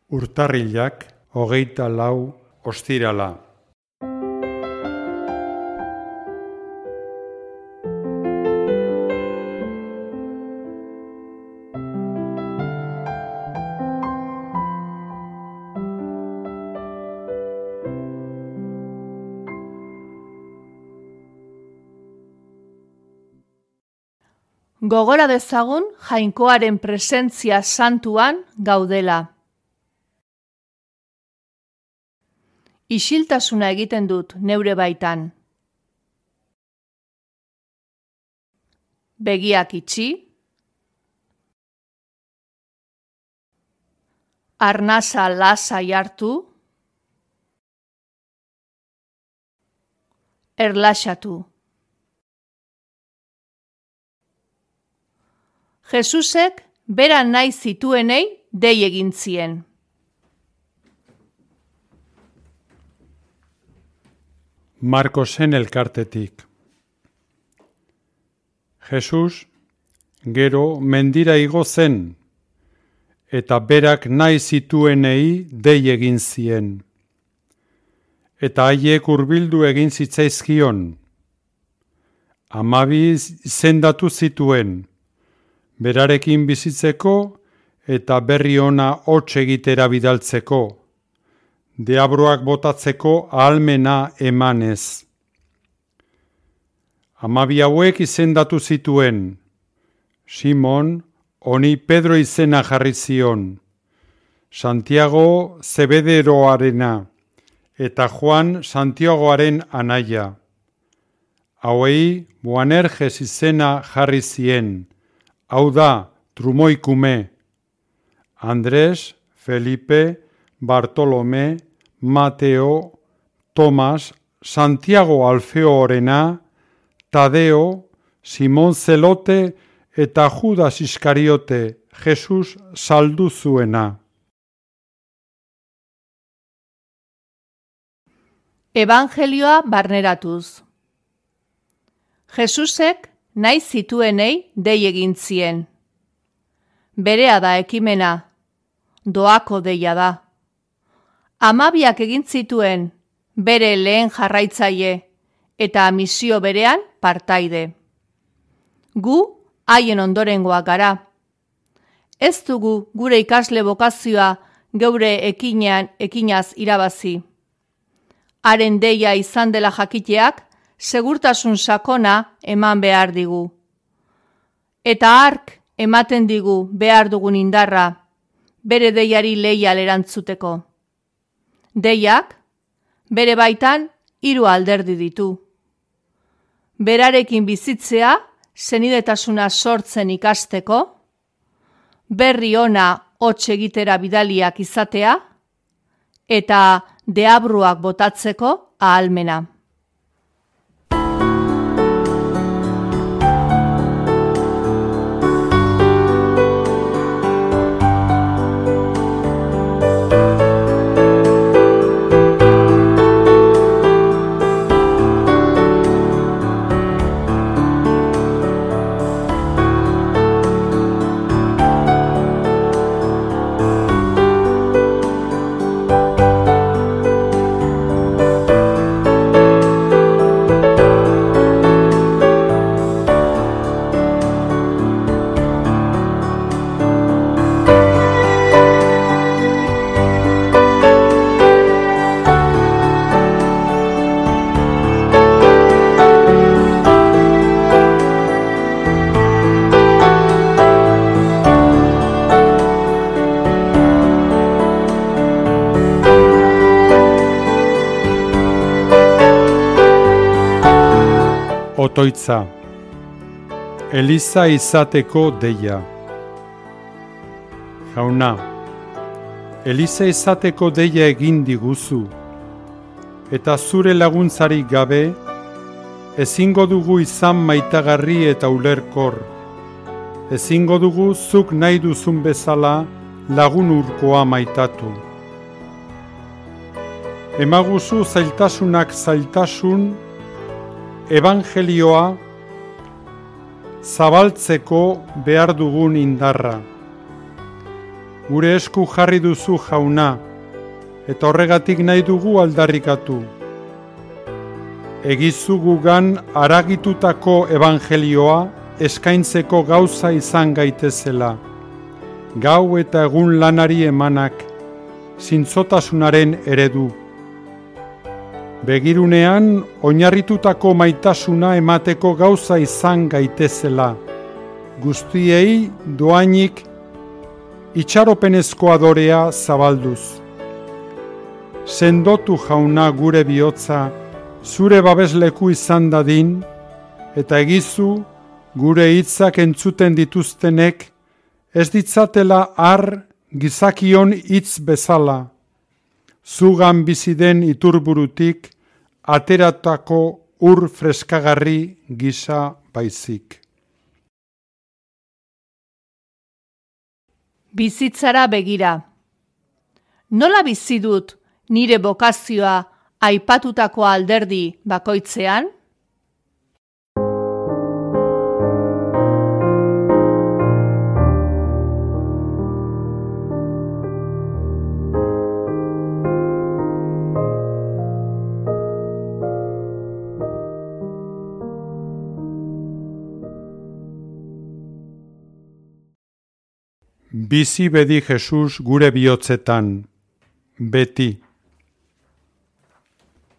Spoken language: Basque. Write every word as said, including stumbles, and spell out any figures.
Urtarrilak hogeita lau ostirala. Gogora dezagun Jainkoaren presentzia santuan gaudela. Isiltasuna egiten dut neure baitan. Begiak itxi. Arnasa lasai hartu. Erlaxatu. Jesusek bera nahi zituenei dei egin zien. Markosen elkartetik. Jesus gero mendira igo zen, eta berak nahi zituenei dei egin zien. Eta haiek hurbildu egin zitzaizkion. Hamabi izendatu zituen, berarekin bizitzeko eta berri ona hots egitera bidaltzeko, deabroak botatzeko ahalmena emanez. Hamabi hauek izendatu zituen, Simon honi Pedro izena jarri zion, Santiago Zebederoarena eta Juan Santiagoaren anaia. Hauei Boanerges izena jarri zien, hau da, trumoikume, Andres, Felipe, Bartolome, Mateo, Tomas, Santiago Alfeorena, Tadeo, Simon Zelote eta Judas Iskariote, Jesus saldu zuena. Evangelioa barneratuz. Jesusek nahi zituenei dei egin zien. Berea da ekimena, doako deia da. Hamabiak egin zituen bere lehen jarraitzaile eta misio berean partaide. Gu haien ondorengoak gara. Ez dugu gure ikasle bokazioa geure ekinean ekinaz irabazi. Haren deia izan dela jakiteak segurtasun sakona eman behar digu. Eta hark ematen digu behar dugun indarra, bere deiari leial erantzuteko. Deiak, bere baitan hiru alderdi ditu. Berarekin bizitzea, senidetasuna sortzen ikasteko, berri ona hots egitera bidaliak izatea, eta deabruak botatzeko ahalmena. Otoitza. Eliza izateko deia. Jauna, Eliza izateko deia egin diguzu, eta zure laguntzari gabe, ezingo dugu izan maitagarri eta ulerkor, ezingo dugu zuk nahi duzun bezala lagun urkoa maitatu. Emaguzu zailtasunak zailtasun, evangelioa zabaltzeko behar dugun indarra. gure esku jarri duzu Jauna, eta horregatik nahi dugu aldarrikatu. Egizu gugan aragitutako evangelioa eskaintzeko gauza izan gaitezela, gau eta egun lanari emanak, zintzotasunaren eredu. Begirunean oinarritutako maitasuna emateko gauza izan gaitezela, guztiei doainik itxaropenezko adorea zabalduz. Sendotu Jauna gure bihotza, zure babesleku izan dadin, eta egizu gure hitzak entzuten dituztenek ez ditzatela har gizakion hitz bezala, zugan biziden iturburutik ateratako ur freskagarri gisa baizik. Bizitzara begira. Nola bizi dut nire bokazioa aipatutako alderdi bakoitzean? Bizi bedi Jesus gure bihotzetan, beti.